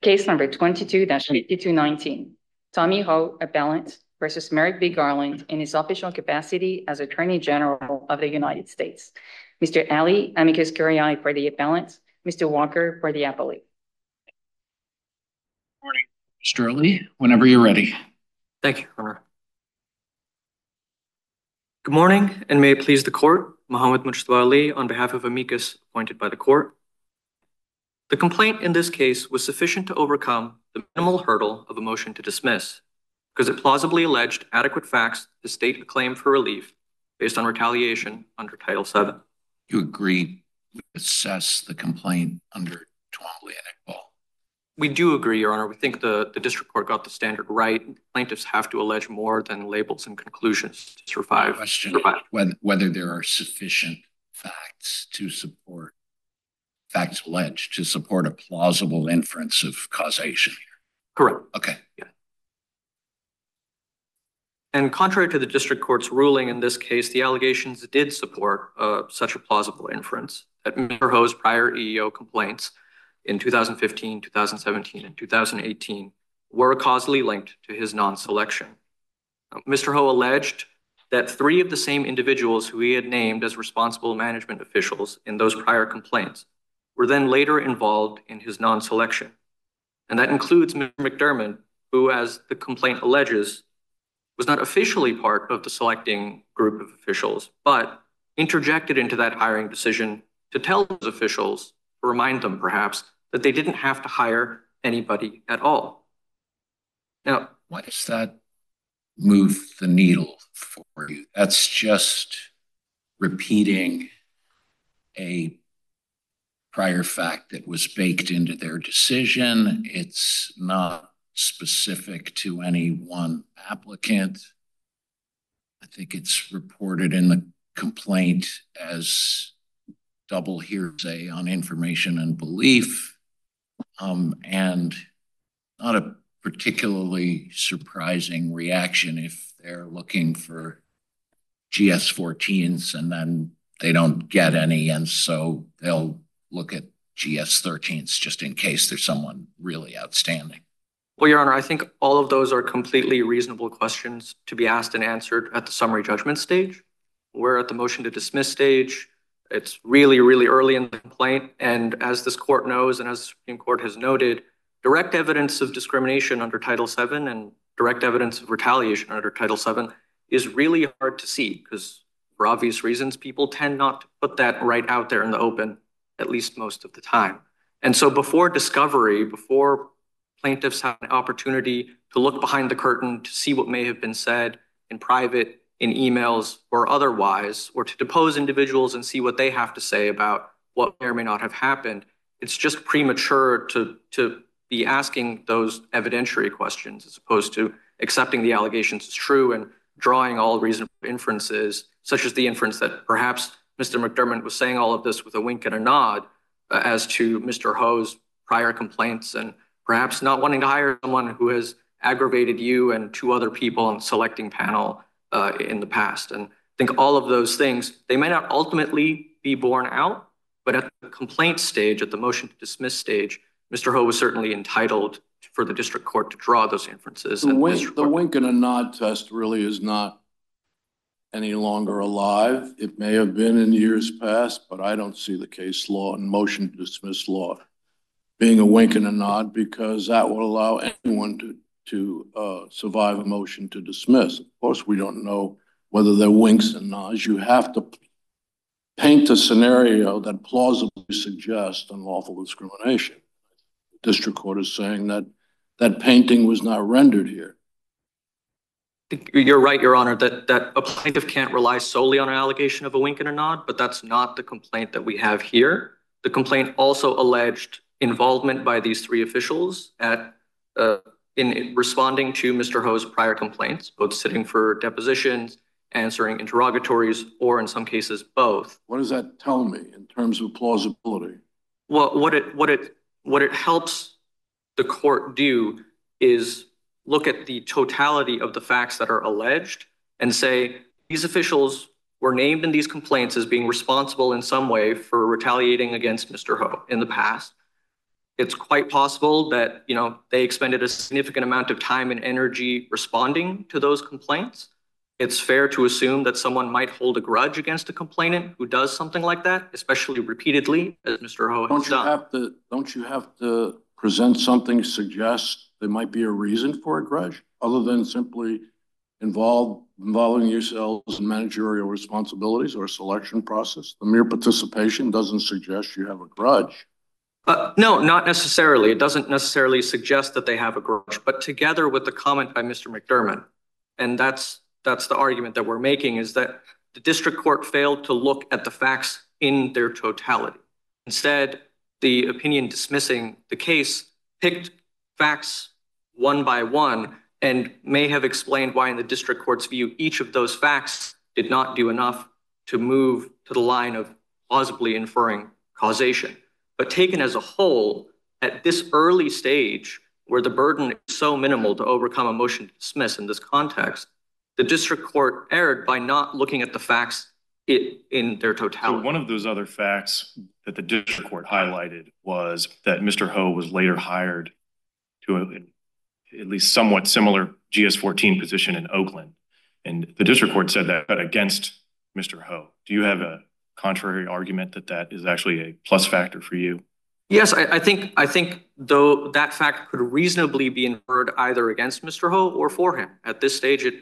Case number 22-5219, Tommy Ho, appellant, versus Merrick B. Garland in his official capacity as Attorney General of the United States. Mr. Ali, amicus curiae for the appellant, Mr. Walker for the appellate. Morning, Mr. Ali, whenever you're ready. Thank you, Your Honor. Good morning, and may it please the court, Mohammed Mujtaba Ali on behalf of amicus appointed by the court. The complaint in this case was sufficient to overcome the minimal hurdle of a motion to dismiss because it plausibly alleged adequate facts to state a claim for relief based on retaliation under Title VII. You agree we assess the complaint under Twombly and Iqbal? We do agree, Your Honor. We think the district court got the standard right. Plaintiffs have to allege more than labels and conclusions to survive. Question whether there are sufficient facts to support, facts alleged to support a plausible inference of causation here. Correct. Okay. Yeah. And contrary to the district court's ruling in this case, the allegations did support such a plausible inference that Mr. Ho's prior EEO complaints in 2015, 2017, and 2018 were causally linked to his non-selection. Mr. Ho alleged that 3 of the same individuals who he had named as responsible management officials in those prior complaints were then later involved in his non-selection. And that includes Mr. McDermott, who, as the complaint alleges, was not officially part of the selecting group of officials, but interjected into that hiring decision to tell those officials, to remind them perhaps, that they didn't have to hire anybody at all. Now, why does that move the needle for you? That's just repeating a prior fact that was baked into their decision. It's not specific to any one applicant. I think it's reported in the complaint as double hearsay on information and belief, and not a particularly surprising reaction if they're looking for GS-14s and then they don't get any, and so they'll look at GS-13s just in case there's someone really outstanding. Well, Your Honor, I think all of those are completely reasonable questions to be asked and answered at the summary judgment stage. We're at the motion to dismiss stage. It's really, really early in the complaint. And as this court knows, and as the Supreme Court has noted, direct evidence of discrimination under Title VII and direct evidence of retaliation under Title VII is really hard to see because, for obvious reasons, people tend not to put that right out there in the open, at least most of the time. And so before discovery, before plaintiffs have an opportunity to look behind the curtain to see what may have been said in private, in emails, or otherwise, or to depose individuals and see what they have to say about what may or may not have happened, it's just premature to be asking those evidentiary questions as opposed to accepting the allegations as true and drawing all reasonable inferences, such as the inference that perhaps Mr. McDermott was saying all of this with a wink and a nod as to Mr. Ho's prior complaints and perhaps not wanting to hire someone who has aggravated you and 2 other people on the selecting panel in the past. And I think all of those things, they may not ultimately be borne out, but at the complaint stage, at the motion to dismiss stage, Mr. Ho was certainly entitled for the district court to draw those inferences. The wink and a nod test really is not any longer alive. It may have been in years past, but I don't see the case law and motion to dismiss law being a wink and a nod because that will allow anyone to survive a motion to dismiss. Of course, we don't know whether they're winks and nods. You have to paint a scenario that plausibly suggests unlawful discrimination. The district court is saying that that painting was not rendered here. You're right, Your Honor, that a plaintiff can't rely solely on an allegation of a wink and a nod, but that's not the complaint that we have here. The complaint also alleged involvement by these 3 officials in responding to Mr. Ho's prior complaints, both sitting for depositions, answering interrogatories, or in some cases, both. What does that tell me in terms of plausibility? Well, what it helps the court do is look at the totality of the facts that are alleged and say these officials were named in these complaints as being responsible in some way for retaliating against Mr. Ho in the past. it's quite possible that, they expended a significant amount of time and energy responding to those complaints. It's fair to assume that someone might hold a grudge against a complainant who does something like that, especially repeatedly, as Mr. Ho has done. Don't you have to present something to suggest there might be a reason for a grudge other than simply involving yourselves in managerial responsibilities or a selection process? The mere participation doesn't suggest you have a grudge. No, not necessarily. It doesn't necessarily suggest that they have a grudge, but together with the comment by Mr. McDermott, and that's the argument that we're making, is that the district court failed to look at the facts in their totality. Instead, the opinion dismissing the case picked facts one by one and may have explained why, in the district court's view, each of those facts did not do enough to move to the line of plausibly inferring causation. But taken as a whole, at this early stage, where the burden is so minimal to overcome a motion to dismiss in this context, the district court erred by not looking at the facts in their totality. So one of those other facts that the district court highlighted was that Mr. Ho was later hired to at least somewhat similar GS-14 position in Oakland. And the district court said that against Mr. Ho. Do you have a contrary argument that is actually a plus factor for you? Yes, I think though that fact could reasonably be inferred either against Mr. Ho or for him. At this stage, it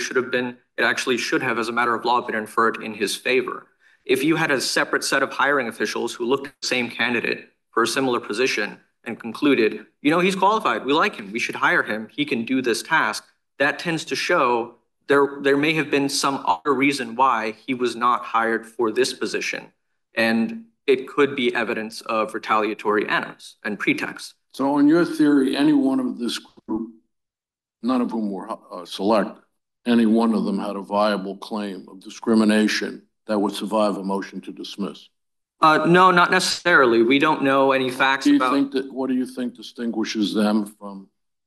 actually should have, as a matter of law, been inferred in his favor. If you had a separate set of hiring officials who looked at the same candidate for a similar position and concluded, he's qualified, we like him, we should hire him, he can do this task, that tends to show there may have been some other reason why he was not hired for this position. And it could be evidence of retaliatory animus and pretext. So in your theory, any one of this group, none of whom were selected, any one of them had a viable claim of discrimination that would survive a motion to dismiss? No, not necessarily. We don't know any facts about... What do you think distinguishes them from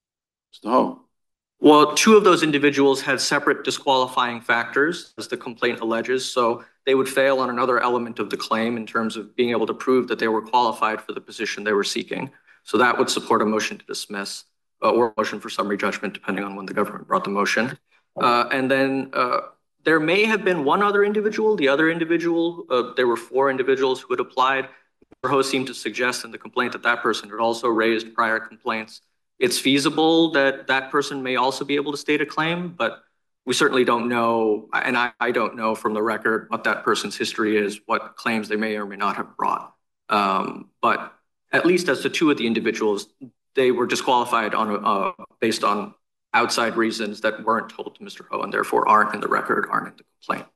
Mr. Ho? Well, two of those individuals had separate disqualifying factors, as the complaint alleges, so they would fail on another element of the claim in terms of being able to prove that they were qualified for the position they were seeking. So that would support a motion to dismiss or a motion for summary judgment, depending on when the government brought the motion. And then there may have been one other individual. The other individual, there were 4 individuals who had applied. Mr. Ho seemed to suggest in the complaint that that person had also raised prior complaints. It's feasible that that person may also be able to state a claim, but we certainly don't know, and I don't know from the record what that person's history is, what claims they may or may not have brought. But at least as to 2 of the individuals, they were disqualified based on outside reasons that weren't told to Mr. Ho and therefore aren't in the record, aren't in the complaint.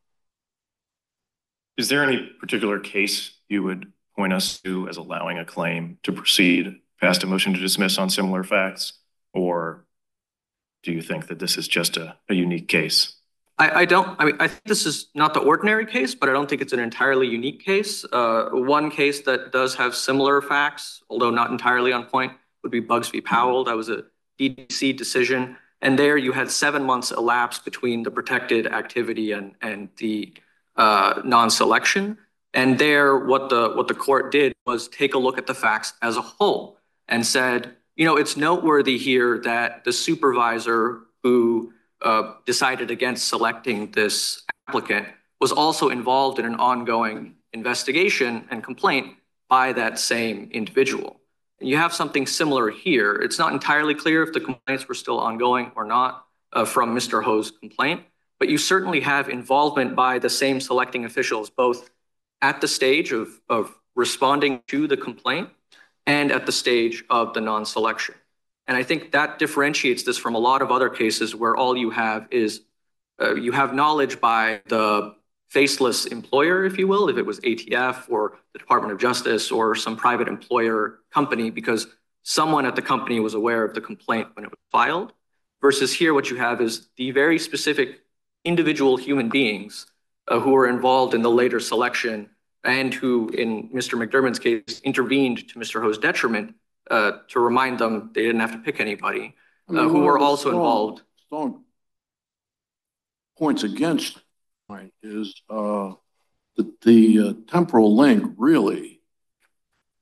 Is there any particular case you would point us to as allowing a claim to proceed past a motion to dismiss on similar facts? Or do you think that this is just a unique case? I think this is not the ordinary case, but I don't think it's an entirely unique case. One case that does have similar facts, although not entirely on point, would be Bugs v. Powell. That was a DDC decision. And there you had 7 months elapsed between the protected activity and the non-selection. And there, what the court did was take a look at the facts as a whole and said, it's noteworthy here that the supervisor who decided against selecting this applicant was also involved in an ongoing investigation and complaint by that same individual. And you have something similar here. It's not entirely clear if the complaints were still ongoing or not from Mr. Ho's complaint, but you certainly have involvement by the same selecting officials, both at the stage of responding to the complaint and at the stage of the non-selection. And I think that differentiates this from a lot of other cases where all you have is you have knowledge by the faceless employer, if you will, if it was ATF or the Department of Justice or some private employer company, because someone at the company was aware of the complaint when it was filed, versus here what you have is the very specific individual human beings who were involved in the later selection and who, in Mr. McDermott's case, intervened to Mr. Ho's detriment to remind them they didn't have to pick anybody, who were also involved. Strong points against is that the temporal link really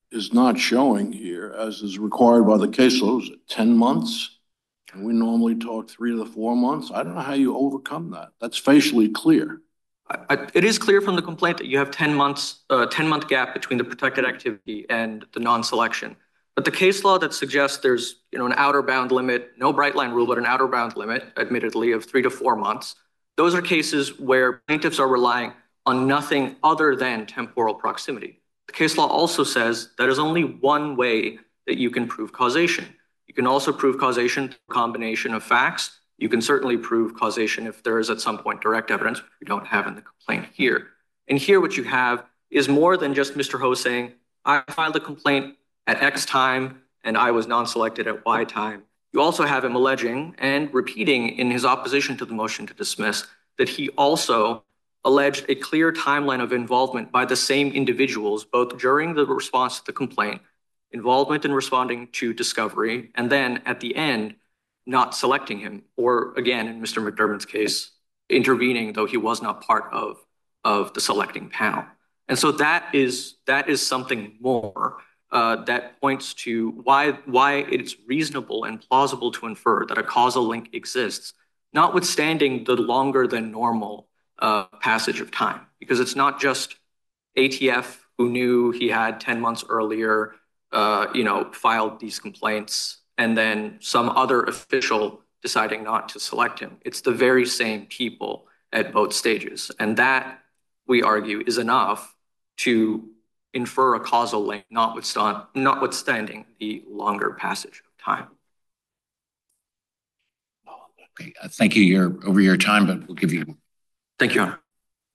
is not showing here, as is required by the case law. Is it 10 months? And we normally talk 3 to 4 months. I don't know how you overcome that. That's facially clear. It is clear from the complaint that you have 10 months, 10-month gap between the protected activity and the non-selection. But the case law that suggests there's, an outer bound limit, no bright line rule, but an outer bound limit, admittedly, of 3 to 4 months. Those are cases where plaintiffs are relying on nothing other than temporal proximity. The case law also says that is only one way that you can prove causation. You can also prove causation through a combination of facts. You can certainly prove causation if there is at some point direct evidence, which we don't have in the complaint here. And here what you have is more than just Mr. Ho saying, I filed a complaint at X time and I was non-selected at Y time. You also have him alleging and repeating in his opposition to the motion to dismiss that he also alleged a clear timeline of involvement by the same individuals, both during the response to the complaint, involvement in responding to discovery, and then at the end, not selecting him, or again, in Mr. McDermott's case, intervening, though he was not part of the selecting panel. And so that is something more that points to why it's reasonable and plausible to infer that a causal link exists, notwithstanding the longer than normal passage of time, because it's not just ATF who knew he had 10 months earlier, filed these complaints, and then some other official deciding not to select him. It's the very same people at both stages. And that, we argue, is enough to infer a causal link, notwithstanding the longer passage of time. Okay, thank you. You're over your time, but we'll give you. Thank you, Your Honor.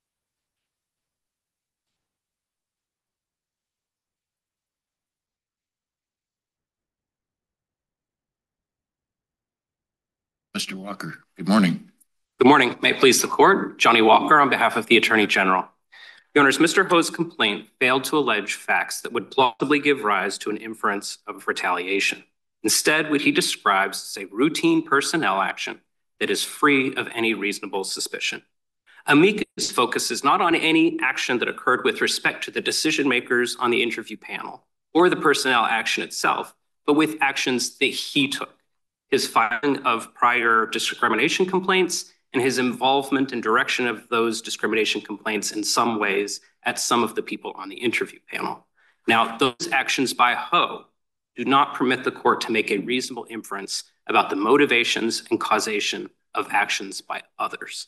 Mr. Walker, good morning. Good morning. May it please the court. Johnny Walker on behalf of the Attorney General. Your Honors, Mr. Ho's complaint failed to allege facts that would plausibly give rise to an inference of retaliation. Instead, what he describes is a routine personnel action that is free of any reasonable suspicion. Amicus focuses not on any action that occurred with respect to the decision makers on the interview panel or the personnel action itself, but with actions that he took. His filing of prior discrimination complaints and his involvement in direction of those discrimination complaints in some ways at some of the people on the interview panel. Now, those actions by Ho do not permit the court to make a reasonable inference about the motivations and causation of actions by others.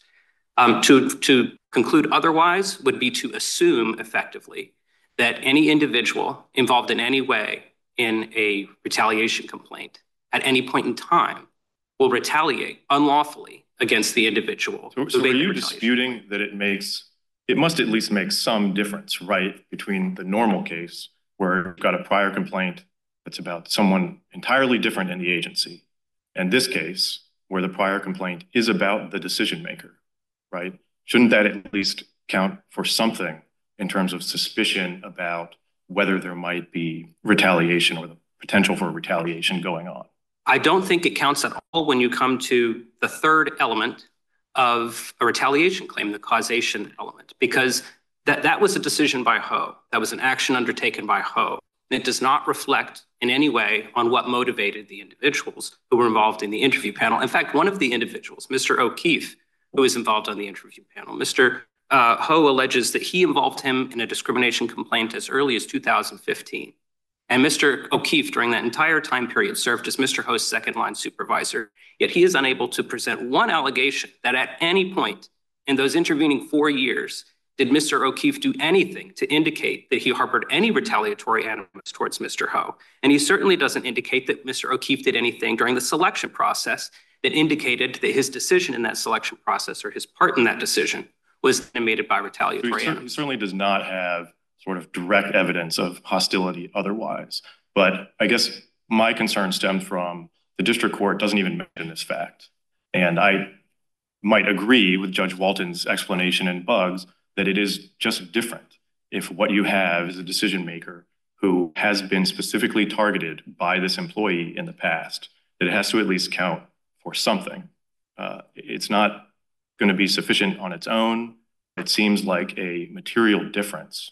To conclude otherwise would be to assume effectively that any individual involved in any way in a retaliation complaint at any point in time will retaliate unlawfully against the individual. So are you disputing that it must at least make some difference, right, between the normal case where you've got a prior complaint that's about someone entirely different in the agency, and this case where the prior complaint is about the decision maker, right? Shouldn't that at least count for something in terms of suspicion about whether there might be retaliation or the potential for retaliation going on? I don't think it counts at all when you come to the third element of a retaliation claim, the causation element, because that was a decision by Ho. That was an action undertaken by Ho. And it does not reflect in any way on what motivated the individuals who were involved in the interview panel. In fact, one of the individuals, Mr. O'Keefe, who was involved on the interview panel, Mr. Ho alleges that he involved him in a discrimination complaint as early as 2015. And Mr. O'Keefe, during that entire time period, served as Mr. Ho's second-line supervisor. Yet he is unable to present one allegation that at any point in those intervening 4 years, did Mr. O'Keefe do anything to indicate that he harbored any retaliatory animus towards Mr. Ho. And he certainly doesn't indicate that Mr. O'Keefe did anything during the selection process that indicated that his decision in that selection process or his part in that decision was animated by retaliatory animus. He certainly does not have sort of direct evidence of hostility otherwise. But I guess my concern stems from the district court doesn't even mention this fact. And I might agree with Judge Walton's explanation in Bugs that it is just different if what you have is a decision maker who has been specifically targeted by this employee in the past, that it has to at least count for something. It's not going to be sufficient on its own. It seems like a material difference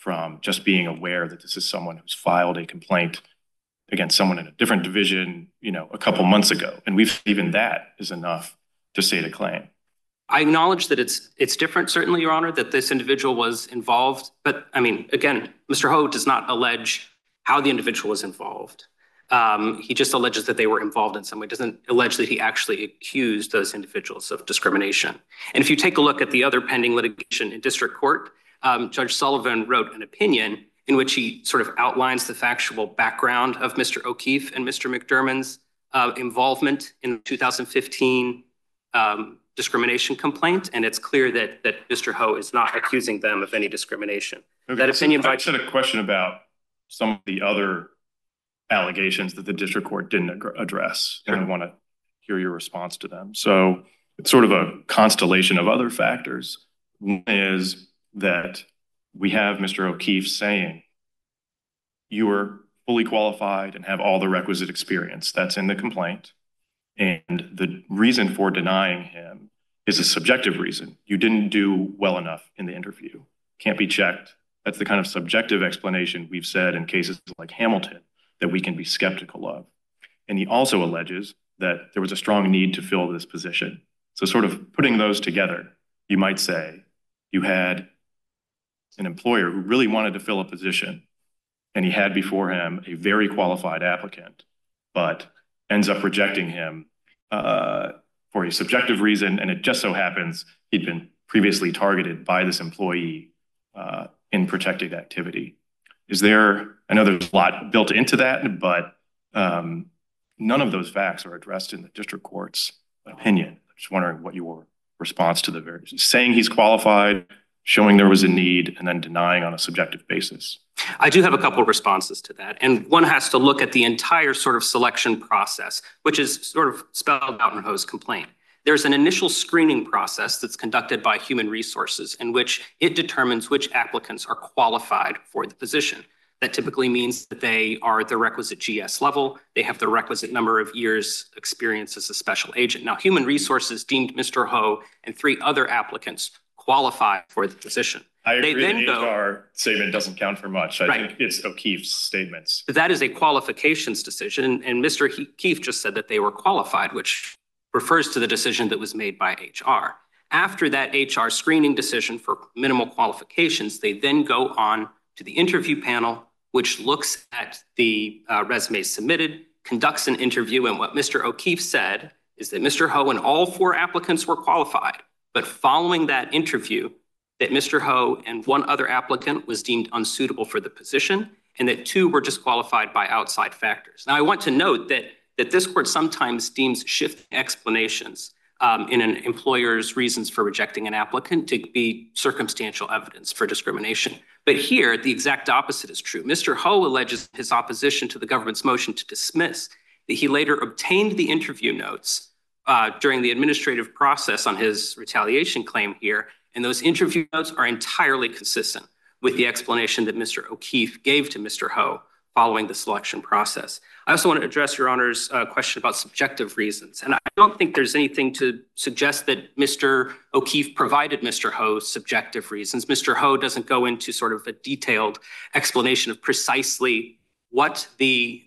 from just being aware that this is someone who's filed a complaint against someone in a different division, a couple months ago. And even that is enough to state a claim. I acknowledge that it's different, certainly, Your Honor, that this individual was involved. But I mean, again, Mr. Ho does not allege how the individual was involved. He just alleges that they were involved in some way. Doesn't allege that he actually accused those individuals of discrimination. And if you take a look at the other pending litigation in district court, Judge Sullivan wrote an opinion in which he sort of outlines the factual background of Mr. O'Keefe and Mr. McDermott's involvement in the 2015 discrimination complaint. And it's clear that Mr. Ho is not accusing them of any discrimination. Okay, that opinion. I said a question about some of the other allegations that the district court didn't address. Sure. And I want to hear your response to them. So it's sort of a constellation of other factors. One is that we have Mr. O'Keefe saying, you are fully qualified and have all the requisite experience. That's in the complaint. And the reason for denying him is a subjective reason. You didn't do well enough in the interview. Can't be checked. That's the kind of subjective explanation we've said in cases like Hamilton that we can be skeptical of. And he also alleges that there was a strong need to fill this position. So sort of putting those together, you might say you had an employer who really wanted to fill a position, and he had before him a very qualified applicant, but ends up rejecting him for a subjective reason. And it just so happens he'd been previously targeted by this employee in protected activity. I know there's a lot built into that, but none of those facts are addressed in the district court's opinion. I'm just wondering what your response to the various, saying he's qualified, showing there was a need, and then denying on a subjective basis. I do have a couple of responses to that. And one has to look at the entire sort of selection process, which is sort of spelled out in Ho's complaint. There's an initial screening process that's conducted by Human Resources in which it determines which applicants are qualified for the position. That typically means that they are the requisite GS level. They have the requisite number of years experience as a special agent. Now, Human Resources deemed Mr. Ho and 3 other applicants qualified for the position. I agree that HR statement doesn't count for much. I think it's O'Keefe's statements. That is a qualifications decision. And Mr. O'Keefe just said that they were qualified, which refers to the decision that was made by HR. After that HR screening decision for minimal qualifications, they then go on to the interview panel, which looks at the resumes submitted, conducts an interview. And what Mr. O'Keefe said is that Mr. Ho and all 4 applicants were qualified. But following that interview, that Mr. Ho and 1 other applicant was deemed unsuitable for the position, and that 2 were disqualified by outside factors. Now, I want to note that this court sometimes deems shifting explanations in an employer's reasons for rejecting an applicant to be circumstantial evidence for discrimination. But here, the exact opposite is true. Mr. Ho alleges his opposition to the government's motion to dismiss that he later obtained the interview notes during the administrative process on his retaliation claim here. And those interview notes are entirely consistent with the explanation that Mr. O'Keefe gave to Mr. Ho following the selection process. I also want to address Your Honor's question about subjective reasons. And I don't think there's anything to suggest that Mr. O'Keefe provided Mr. Ho subjective reasons. Mr. Ho doesn't go into sort of a detailed explanation of precisely what the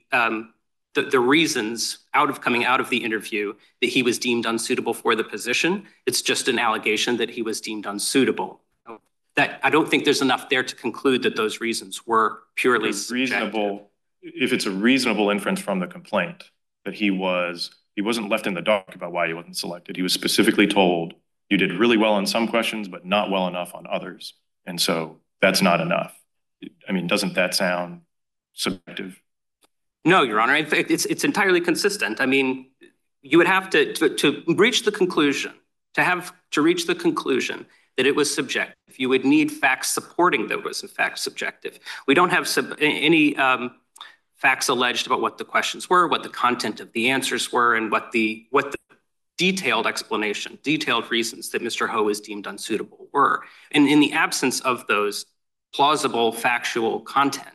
reasons coming out of the interview that he was deemed unsuitable for the position. It's just an allegation that he was deemed unsuitable. That I don't think there's enough there to conclude that those reasons were purely reasonable. If it's a reasonable inference from the complaint that he wasn't left in the dark about why he wasn't selected. He was specifically told you did really well on some questions, but not well enough on others. And so that's not enough. I mean, doesn't that sound subjective? No, Your Honor. In fact, it's entirely consistent. I mean, you would have to reach the conclusion, to reach the conclusion that it was subjective. You would need facts supporting that it was in fact subjective. We don't have any facts alleged about what the questions were, what the content of the answers were, and what the detailed explanation, detailed reasons that Mr. Ho is deemed unsuitable were. And in the absence of those plausible factual content,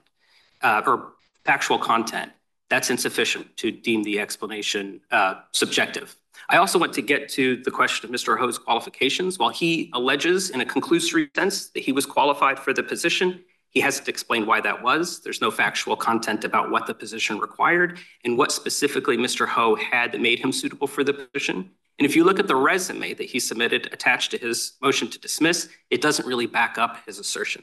that's insufficient to deem the explanation subjective. I also want to get to the question of Mr. Ho's qualifications. While he alleges in a conclusory sense that he was qualified for the position, He hasn't explained why that was. There's no factual content about what the position required and what specifically Mr. Ho had that made him suitable for the position. And if you look at the resume that he submitted attached to his motion to dismiss, it doesn't really back up his assertion.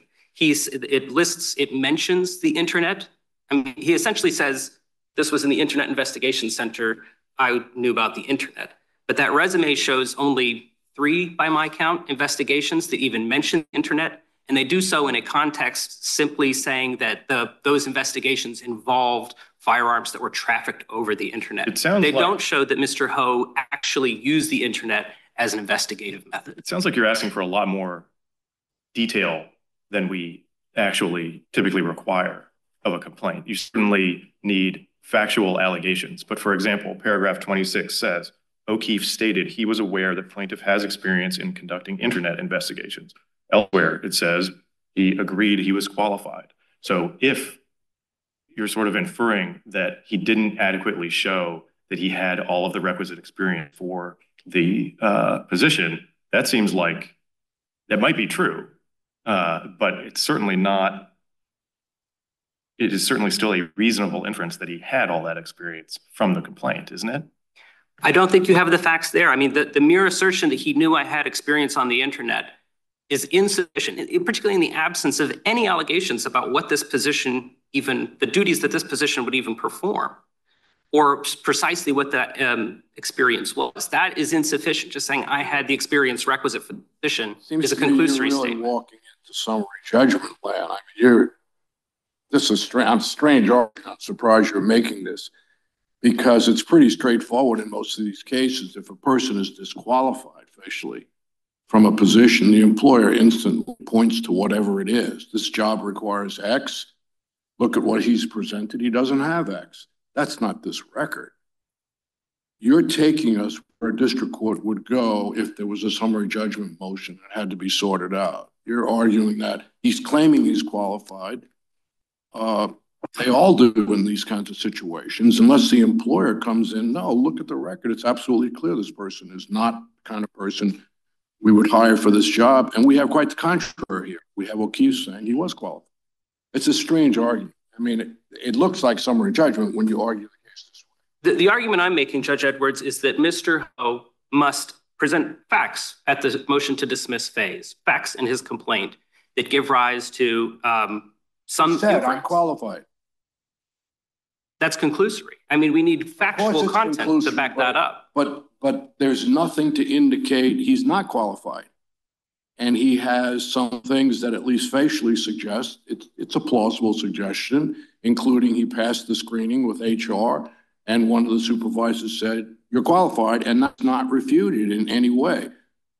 It mentions the internet. I mean, he essentially says, this was in the Internet Investigation Center. I knew about the internet. But that resume shows only 3, by my count, investigations that even mention the internet. And they do so in a context simply saying that those investigations involved firearms that were trafficked over the internet. They don't show that Mr. Ho actually used the internet as an investigative method. It sounds like you're asking for a lot more detail than we actually typically require of a complaint. You certainly need factual allegations. But for example, paragraph 26 says, O'Keefe stated he was aware that plaintiff has experience in conducting internet investigations. Elsewhere, it says he agreed he was qualified. So if you're sort of inferring that he didn't adequately show that he had all of the requisite experience for the position, that seems like that might be true, but it's certainly not. It is certainly still a reasonable inference that he had all that experience from the complaint, isn't it? I don't think you have the facts there. I mean, the mere assertion that he knew I had experience on the internet is insufficient, particularly in the absence of any allegations about what this position, even the duties that this position would even perform, or precisely what that experience was. That is insufficient. Just saying I had the experience requisite for the position is a conclusory you're really statement. Walking into summary judgment land. I mean, this is strange. I'm strange. I'm surprised you're making this, because it's pretty straightforward in most of these cases. If a person is disqualified facially from a position, the employer instantly points to whatever it is. This job requires X. Look at what he's presented. He doesn't have X. That's not this record. You're taking us where a district court would go if there was a summary judgment motion that had to be sorted out. You're arguing that he's claiming he's qualified. They all do in these kinds of situations, unless the employer comes in. No, look at the record. It's absolutely clear this person is not the kind of person we would hire for this job. And we have quite the contrary here. We have O'Keefe saying he was qualified. It's a strange argument. I mean, it looks like summary judgment when you argue the case this way. The argument I'm making, Judge Edwards, is that Mr. Ho must present facts at the motion to dismiss phase, facts in his complaint that give rise to some Said, inference. I'm qualified. That's conclusory. I mean, we need factual content to back that up. But there's nothing to indicate he's not qualified. And he has some things that at least facially suggest it's a plausible suggestion, including he passed the screening with HR and one of the supervisors said, you're qualified, and that's not refuted in any way.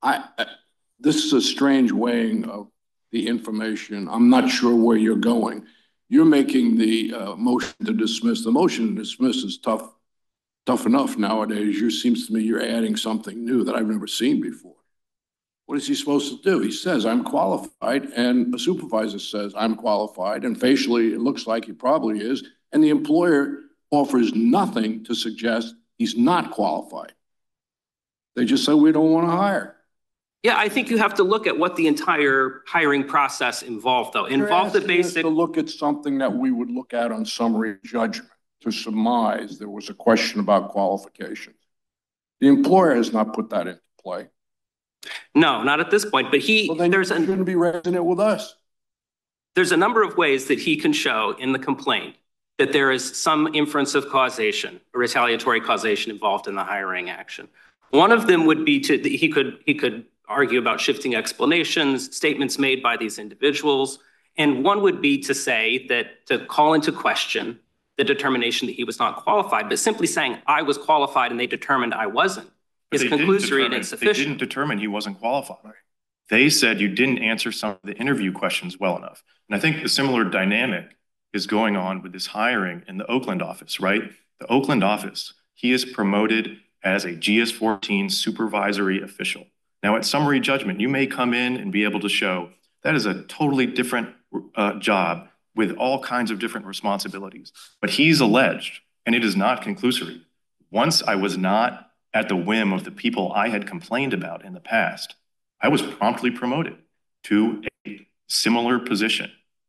This is a strange weighing of the information. I'm not sure where you're going. You're making the motion to dismiss. The motion to dismiss is tough enough nowadays. It seems to me you're adding something new that I've never seen before. What is he supposed to do? He says, I'm qualified, and the supervisor says, I'm qualified, and facially it looks like he probably is, and the employer offers nothing to suggest he's not qualified. They just say, we don't want to hire. Yeah, I think you have to look at what the entire hiring process involved, though. Involved the basic. To look at something that we would look at on summary judgment, to surmise there was a question about qualifications. The employer has not put that into play. No, not at this point. But shouldn't be raising it with us. There's a number of ways that he can show in the complaint that there is some inference of causation, or retaliatory causation involved in the hiring action. One of them would be he could argue about shifting explanations, statements made by these individuals. And one would be to say that to call into question the determination that he was not qualified, but simply saying I was qualified and they determined I wasn't is conclusory and insufficient. They didn't determine he wasn't qualified. They said you didn't answer some of the interview questions well enough. And I think the similar dynamic is going on with this hiring in the Oakland office, right? The Oakland office, he is promoted as a GS-14 supervisory official. Now, at summary judgment, you may come in and be able to show that is a totally different job with all kinds of different responsibilities. But he's alleged, and it is not conclusory. Once I was not at the whim of the people I had complained about in the past, I was promptly promoted to a similar position.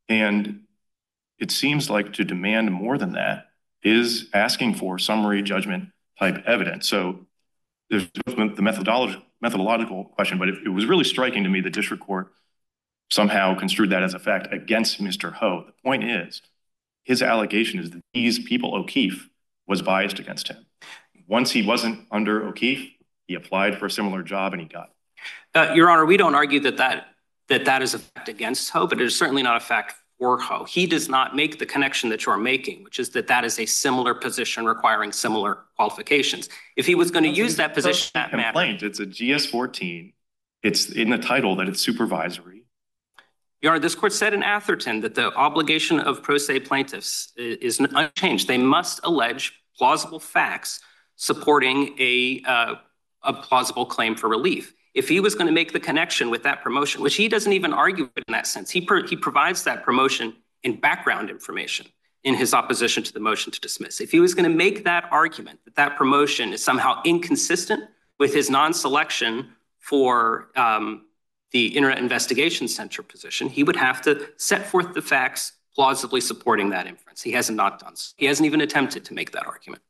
And it seems like to demand more than that is asking for summary judgment type evidence. So there's the methodological question, but it was really striking to me the district court somehow construed that as a fact against Mr. Ho. The point is, his allegation is that these people, O'Keefe, was biased against him. Once he wasn't under O'Keefe, he applied for a similar job and he got it. Your Honor, we don't argue that is a fact against Ho, but it is certainly not a fact for Ho. He does not make the connection that you're making, which is that is a similar position requiring similar qualifications. If he was going to use that position, that complaint, it's a GS-14. It's in the title that it's supervisory. Your Honor, this court said in Atherton that the obligation of pro se plaintiffs is unchanged. They must allege plausible facts supporting a plausible claim for relief. If he was going to make the connection with that promotion, which he doesn't even argue in that sense, he provides that promotion in background information in his opposition to the motion to dismiss. If he was going to make that argument that promotion is somehow inconsistent with his non-selection for the Internet Investigation Center position, he would have to set forth the facts plausibly supporting that inference. He hasn't not done so. He hasn't even attempted to make that argument.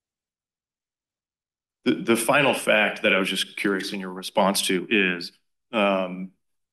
The final fact that I was just curious in your response to is Adam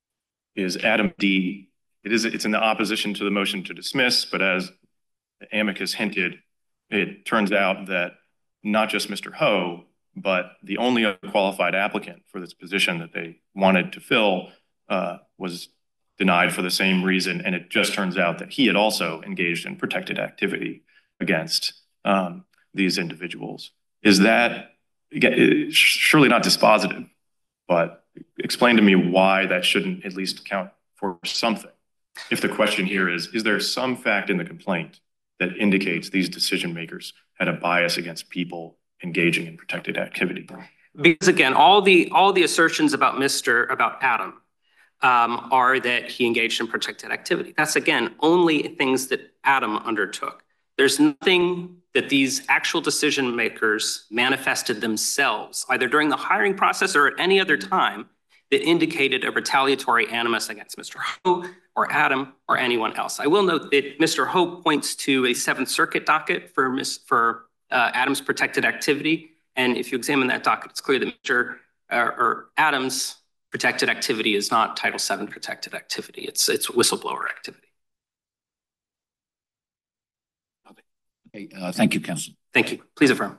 D. It's in the opposition to the motion to dismiss, but as the amicus hinted, it turns out that not just Mr. Ho, but the only other qualified applicant for this position that they wanted to fill was denied for the same reason. And it just turns out that he had also engaged in protected activity against these individuals. Is that surely not dispositive, but explain to me why that shouldn't at least account for something? If the question here is there some fact in the complaint that indicates these decision makers had a bias against people engaging in protected activity? Because again, all the assertions about Adam are that he engaged in protected activity. That's again only things that Adam undertook. There's nothing that these actual decision makers manifested themselves, either during the hiring process or at any other time, that indicated a retaliatory animus against Mr. Ho or Adam or anyone else. I will note that Mr. Ho points to a Seventh Circuit docket for Adam's protected activity. And if you examine that docket, it's clear that Adam's protected activity is not Title VII protected activity. It's whistleblower activity. Okay, thank you, counsel. Thank you. Please affirm.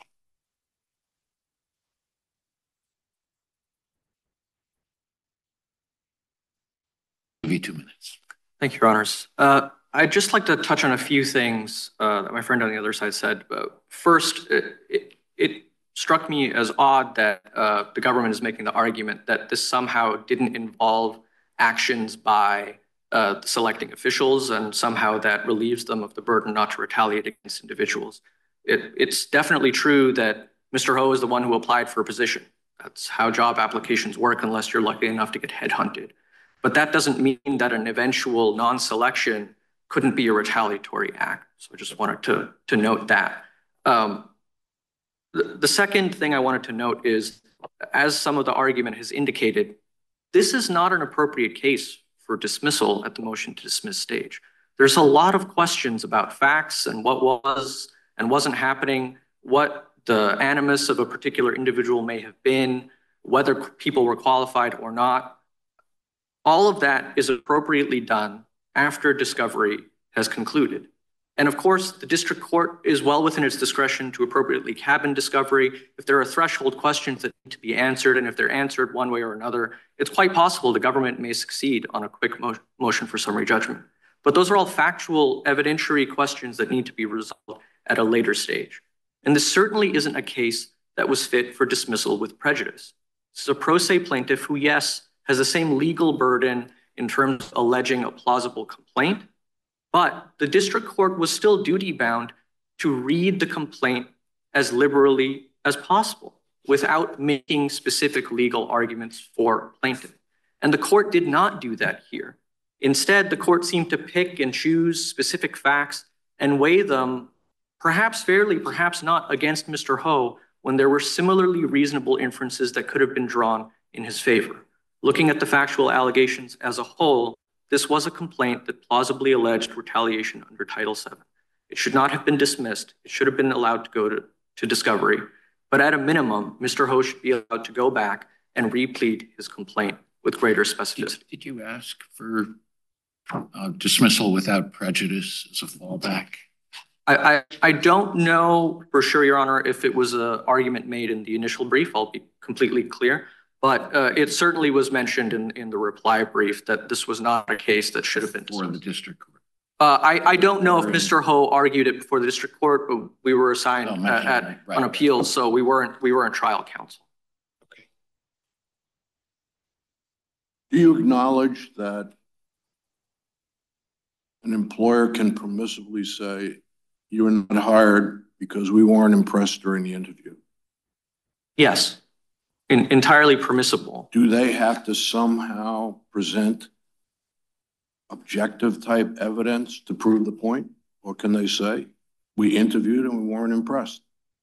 Give you 2 minutes. Thank you, Your Honors. I'd just like to touch on a few things that my friend on the other side said. First, it struck me as odd that the government is making the argument that this somehow didn't involve actions by selecting officials and somehow that relieves them of the burden not to retaliate against individuals. It's definitely true that Mr. Ho is the one who applied for a position. That's how job applications work unless you're lucky enough to get headhunted. But that doesn't mean that an eventual non-selection couldn't be a retaliatory act. So I just wanted to note that. The second thing I wanted to note is, as some of the argument has indicated, this is not an appropriate case for dismissal at the motion to dismiss stage. There's a lot of questions about facts and what was and wasn't happening, what the animus of a particular individual may have been, whether people were qualified or not. All of that is appropriately done after discovery has concluded. And of course, the district court is well within its discretion to appropriately cabin discovery. If there are threshold questions that need to be answered, and if they're answered one way or another, it's quite possible the government may succeed on a quick motion for summary judgment. But those are all factual, evidentiary questions that need to be resolved at a later stage. And this certainly isn't a case that was fit for dismissal with prejudice. This is a pro se plaintiff who, yes, has the same legal burden in terms of alleging a plausible complaint, but the district court was still duty-bound to read the complaint as liberally as possible without making specific legal arguments for plaintiff. And the court did not do that here. Instead, the court seemed to pick and choose specific facts and weigh them, perhaps fairly, perhaps not, against Mr. Ho when there were similarly reasonable inferences that could have been drawn in his favor. Looking at the factual allegations as a whole, This was a complaint that plausibly alleged retaliation under Title VII. It should not have been dismissed. It should have been allowed to go to discovery. But at a minimum, Mr. Ho should be allowed to go back and replead his complaint with greater specificity. Did you ask for dismissal without prejudice as a fallback? I don't know for sure, Your Honor, if it was an argument made in the initial brief. I'll be completely clear. But it certainly was mentioned in the reply brief that this was not a case that should have been dismissed. For the district court. I don't know if Mr. Ho argued it before the district court, but we were assigned on appeals, so we weren't trial counsel. Okay. Do you acknowledge that an employer can permissibly say, you were not hired because we weren't impressed during the interview? Yes, entirely permissible. Do they have to somehow present objective type evidence to prove the point? Or can they say, we interviewed and we weren't impressed?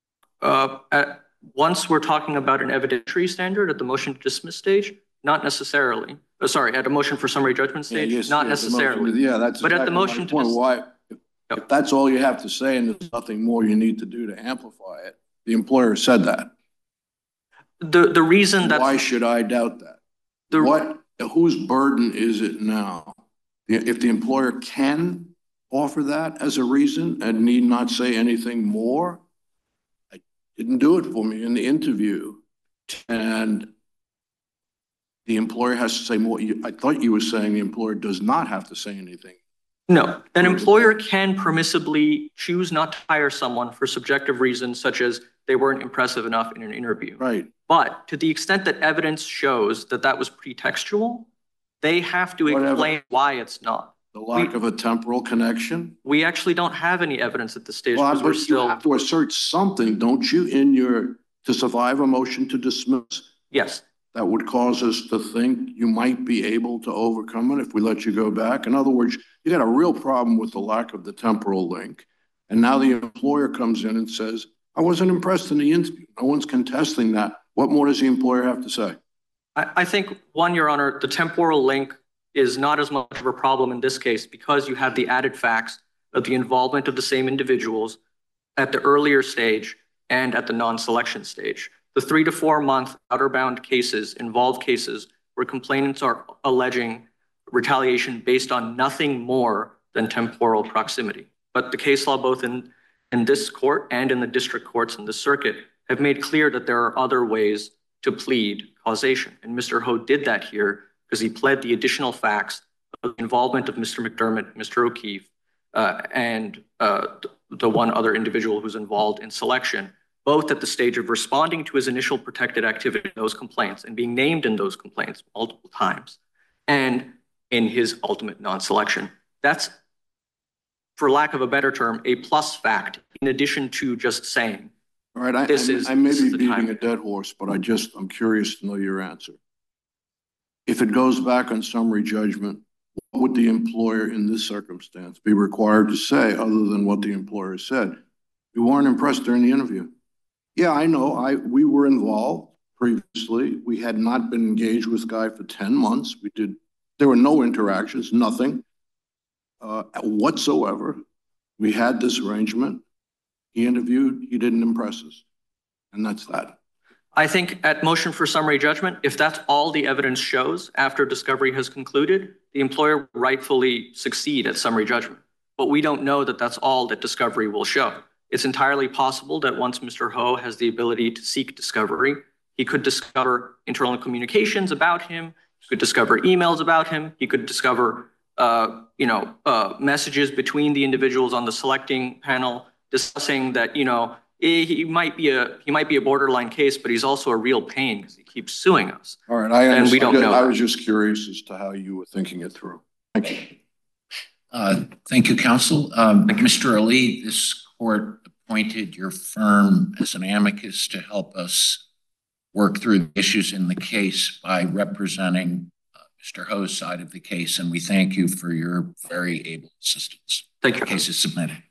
Once we're talking about an evidentiary standard at the motion to dismiss stage, not necessarily. Sorry, at a motion for summary judgment stage, not necessarily. That's but exactly at the motion to why, if that's all you have to say and there's nothing more you need to do to amplify it, the employer said that. The reason that why should I doubt that? Whose burden is it now? If the employer can offer that as a reason and need not say anything more, I didn't do it for me in the interview, and the employer has to say more. I thought you were saying the employer does not have to say anything. No, an employer can permissibly choose not to hire someone for subjective reasons, such as they weren't impressive enough in an interview. Right. But to the extent that evidence shows that that was pretextual, they have to explain why it's not. The lack of a temporal connection? We actually don't have any evidence at this stage. Well, but you have to assert something, don't you, to survive a motion to dismiss? Yes. That would cause us to think you might be able to overcome it if we let you go back. In other words, you got a real problem with the lack of the temporal link. And now the employer comes in and says, I wasn't impressed in the interview. No one's contesting that. What more does the employer have to say? I think, one, Your Honor, the temporal link is not as much of a problem in this case because you have the added facts of the involvement of the same individuals at the earlier stage and at the non-selection stage. The 3 to 4 month outer-bound cases involve cases where complainants are alleging retaliation based on nothing more than temporal proximity. But the case law, both in this court and in the district courts in the circuit, have made clear that there are other ways to plead causation. And Mr. Ho did that here because he pled the additional facts of the involvement of Mr. McDermott, Mr. O'Keefe, and the one other individual who's involved in selection, both at the stage of responding to his initial protected activity in those complaints and being named in those complaints multiple times, and in his ultimate non-selection. That's, for lack of a better term, a plus fact in addition to just saying, all right, I may be beating a dead horse, but I'm curious to know your answer. If it goes back on summary judgment, what would the employer in this circumstance be required to say other than what the employer said? We weren't impressed during the interview. Yeah, I know. We were involved previously. We had not been engaged with Guy for 10 months. There were no interactions, nothing whatsoever. We had this arrangement. He interviewed, he didn't impress us. And that's that. I think at motion for summary judgment, if that's all the evidence shows after discovery has concluded, the employer will rightfully succeed at summary judgment. But we don't know that that's all that discovery will show. It's entirely possible that once Mr. Ho has the ability to seek discovery, he could discover internal communications about him, he could discover emails about him, he could discover messages between the individuals on the selecting panel discussing that, he might be a borderline case, but he's also a real pain because he keeps suing us. All right, I understand. And we don't know. I was just curious as to how you were thinking it through. Thank you. Thank you, counsel. Mr. Ali, this court appointed your firm as an amicus to help us work through the issues in the case by representing Mr. Ho's side of the case, and we thank you for your very able assistance. Thank you. The case is submitted.